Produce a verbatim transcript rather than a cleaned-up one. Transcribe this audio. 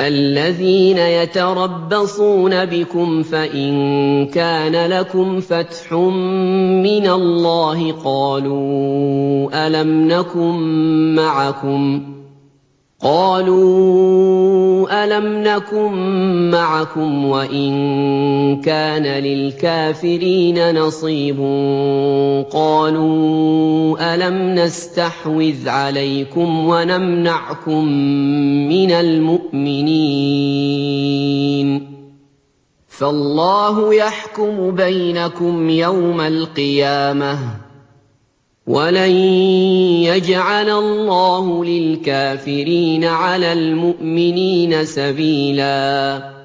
الَّذِينَ يَتَرَبَّصُونَ بِكُمْ فَإِن كَانَ لَكُمْ فَتْحٌ مِّنَ اللَّهِ قَالُوا أَلَمْ نَكُن مَّعَكُمْ وَإِن كَانَ لِلْكَافِرِينَ نَصِيبٌ قَالُوا أَلَمْ نَسْتَحْوِذْ عَلَيْكُمْ وَنَمْنَعْكُم مِّنَ الْمُؤْمِنِينَ ۖ فَاللَّهُ يَحْكُمُ بَيْنَكُمْ يَوْمَ الْقِيَامَةِ ۗ وَلَن يَجْعَلَ اللَّهُ لِلْكَافِرِينَ عَلَى الْمُؤْمِنِينَ سَبِيلًا